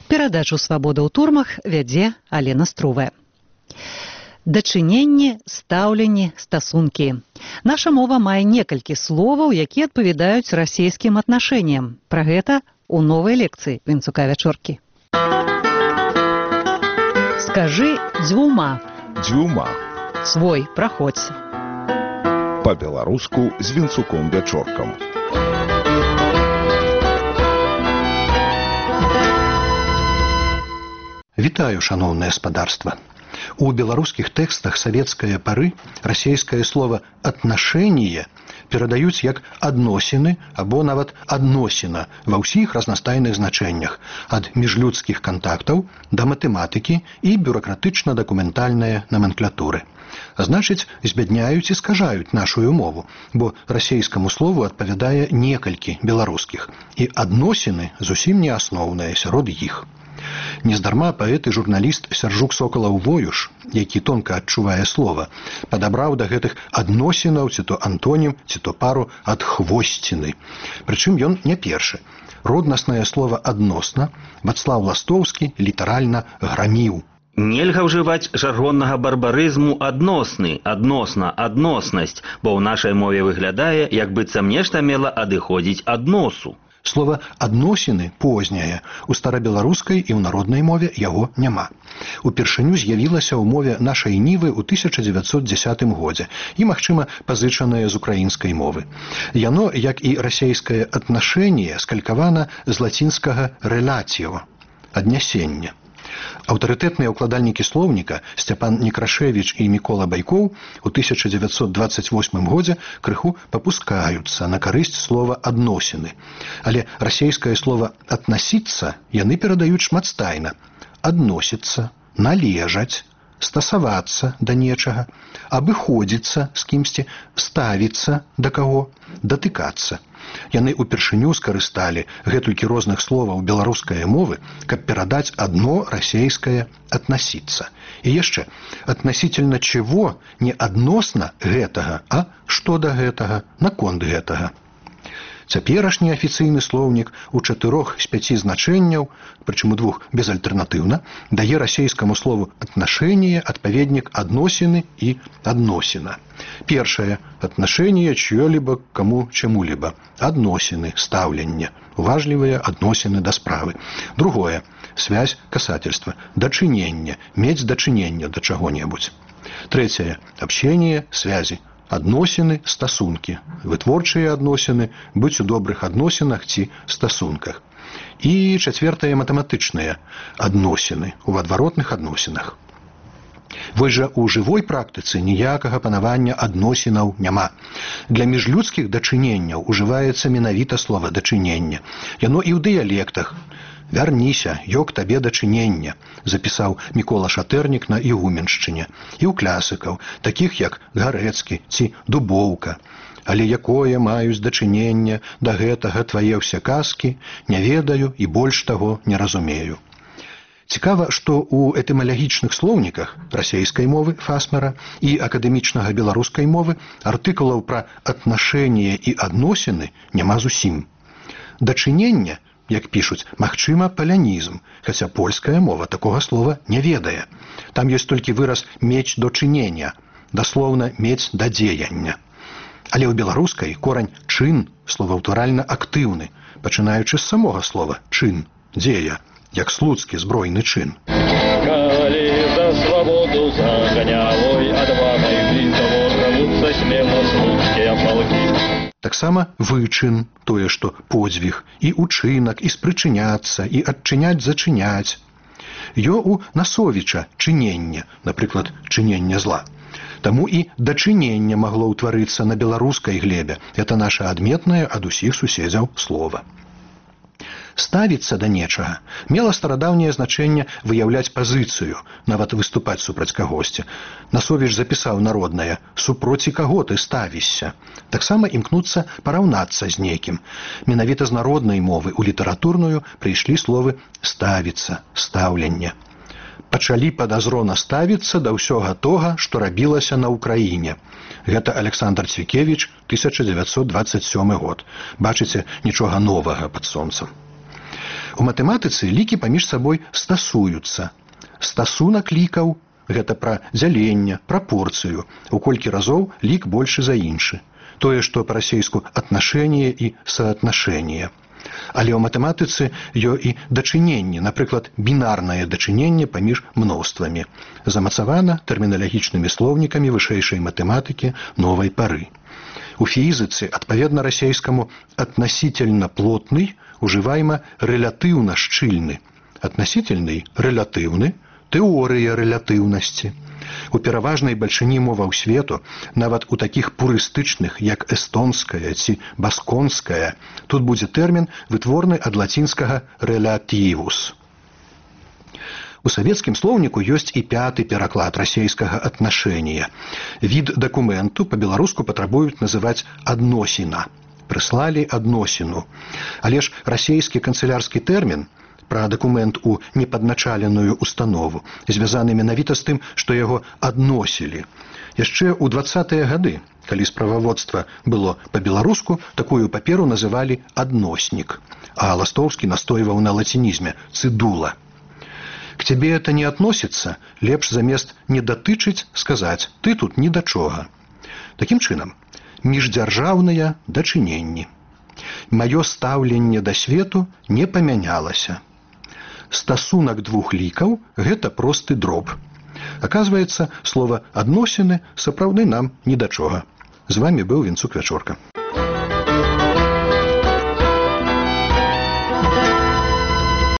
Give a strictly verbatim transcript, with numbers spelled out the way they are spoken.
Перадачу «Свабода ў турмах» вядзе Алена Струвая. Дачыненне, стаўленне, стасункі. Наша мова мае некалькі словаў, якія адпавядаюць расейскім аднашэнням. Пра гэта ў новай лекцыі Вінцука Вячоркі. Скажы дзвюма. Дзвюма. Свой, праходзь. Па-беларуску з Вінцуком Вячоркам. Вітаю, шаноўнае спадарства. У беларускіх тэкстах савецкае пары расейскае слова «аднашэнне» перадаюць як «адносіны» або нават «адносіна» ва ўсіх разнастайных значэннях, ад міжлюдскіх кантактаў да матэматыкі і бюракратычна-дакументальныя наменклатуры. А значыць, збядняюць і скажаюць нашую мову, бо расейскаму слову адпавядае некалькі беларускіх, і «адносіны» зусім не асноўныя сярод іх. Нездарма паэт і журналіст Сяржук Сокалаў-Воюш, які тонка адчувае слова, падабраў да гэтых адносінаў ці то антонім, ці то пару ад хвосціны. Прычым ён не першы. Роднаснае слова «адносна» Вацлаў Ластоўскі літаральна граміў. Нельга ўжываць жаргоннага барбарызму «адносны», «адносна», «адноснасць», бо ў нашай мове выглядае, як быццам нешта мела адыходзіць ад носу. Слова «адносіны» позняе, у старабеларускай і ў народнай мове яго няма. Упершыню з'явілася ў мове нашай нівы ў тысяча дзевяцьсот дзесятым годзе і, магчыма, пазычанае з украінскай мовы. Яно, як і расейскае «аднашэнне», скалькавана з лацінскага «рэлаціо» – «аднясенне». Аўтарытэтныя ўкладальнікі слоўніка Сцяпан Некрашевіч і Мікола Байкоў у тысяча дзевяцьсот дваццаць восьмым годзе крыху папускаюцца на карысць слова «адносіны». Але расейскае слова «аднасіцца» яны перадаюць шматстайна. Адносіцца, належаць, стасавацца да нечага, абыходзіцца з кімсьці, ставіцца да каго, датыкацца. Яны ўпершыню скарысталі гэтулькі розных словаў беларускай мовы, каб перадаць адно расейскае «аднасіцца». І яшчэ, аднасительна чего не адносна гэтага, а што да гэтага, наконт гэтага. Цяперашні афіцыйны слоўнік у чатырох з пяці значэнняў, прычым у двух безальтэрнатыўна, дае расейскаму слову «аднашэнне» адпаведнік «адносіны» і «адносіна». Першае – «аднашэнне чьё-либо к кому чему-либо». «Адносіны» – «стаўленне», уважлівыя адносіны да справы. Другое – «связь», «касательство», «дачыненне», «мець дачыненне да чаго-небудзь». Трэцяе – «общение», «связи». Адносіны, стасункі, вытворчыя адносіны, быць у добрых адносінах ці стасунках. І чацвертае матэматычныя адносіны, у адваротных адносінах. Вось жа у жывой практыцы ніякага панавання адносінаў няма. Для міжлюдскіх дачыненняў ужываецца менавіта слова «дачыненне». Яно і ў дыялектах. «Вярніся, ёк табе дачынення», запісаў Мікола Шатэрнік на Ігуменшчыне, і ў класыкаў, такіх як Гарэцкі ці Дубоўка. «Але якое маюць дачынення да гэтага твае ўсе казкі, не ведаю і больш таго не разумею». Цікава, што ў этымалагічных слоўніках расейскай мовы Фасмера і акадэмічнага беларускай мовы артыкулаў пра аднашэнне і адносіны няма зусім. Дачынення, як пішуць, магчыма, палянізм, хаця польская мова такога слова не ведае. Там ёсць толькі выраз «мець до чынення», даслоўна «мець да дзеяння». Але ў беларускай корань «чын» словаўтваральна актыўны, пачынаючы з самога слова «чын», «дзея», як слуцкі збройны чын. Калі за свабоду заганявой адвагай блізаво рвуцца смела слуцкія палкі. Таксама вычын, тое, што подзвіг, і учынак, і спрычыняцца, і адчыняць зачыняць. Ё у Насовіча чынення, напрыклад, чынення зла. Таму і дачынення магло ўтварыцца на беларускай глебе. Это наша адметнае ад усіх суседзяў слова. Ставіцца да нечага мела старадаўняе значэнне выяўляць пазіцыю, нават выступаць супраць кагосьці. Насовіч запісаў народнае «супроці каго ты ставішся». Таксама імкнуцца параўнацца з нейкім. Менавіта з народнай мовы ў літаратурную прыйшлі словы «ставіцца», «стаўленне». Пачалі падазрона ставіцца да ўсёга тога, што рабілася на ўкраіне. Гэта Александр Цвікевіч, тысяча дзевяцьсот дваццаць сёмы год. Бачыце, нічога новага пад сонцам. У матэматыцы лікі паміж сабой стасуюцца. Стасунак лікаў – гэта пра дзяленне, прапорцыю. У колькі разоў лік большы за іншы. Тое, што па-расейску «атнашэнне» і «саатнашэнне». Але ў матэматыцы ё і дачыненне, напрыклад, бінарнае дачыненне паміж мноствамі. Замацавана тэрміналагічнымі слоўнікамі вышэйшай матэматыкі новай пары. У фізіцы, адпаведна расейскаму «относительно плотный» ужываема «рэлятыўна шчыльны». «Относительный» – «рэлятыўны», «тэорыя рэлятыўнасці». У пераважнай бальшыні моваў свету, нават у такіх пурыстычных, як эстонская ці басконская, тут будзе тэрмін, вытворны ад лацінскага «relativus». У савецкім слоўніку ёсць і пяты пераклад расейскага «атнашэння». Від дакументу па-беларуску патрабуюць называць «адносіна». Прыслалі адносіну. Але ж расейскі канцылярскі тэрмін пра дакумент у непадначаленую установу звязаны менавіта з тым, што яго адносілі. Яшчэ ў дваццатыя гады, калі справаводства было па-беларуску, такую паперу называлі «адноснік», а Ластоўскі настойваў на лацінізме «цыдула». К тебе это не относится, лепш замест «не датычыць» сказаць «ты тут ні да чога». Такім чынам, міждзяржаўныя дачыненні. Маё стаўленне да свету не памянялася. Стасунак двух лікаў – гэта просты дроб. Аказваецца, слова «адносіны» сапраўды нам ні да чога. З вамі быў Вінцук Вячорка.